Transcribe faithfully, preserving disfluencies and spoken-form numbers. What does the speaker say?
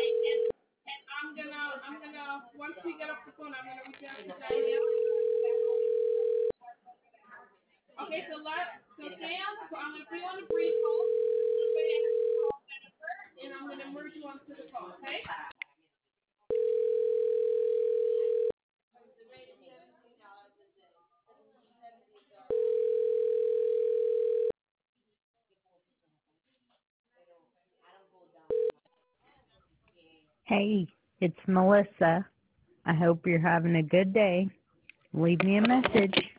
And I'm gonna, I'm gonna, once we get off the phone, I'm gonna reach out to Danielle. Okay, so let, so stay on the, I'm gonna put you on a brief hold, and I'm gonna merge you onto the call, okay? Hey, it's Melissa. I hope you're having a good day. Leave me a message.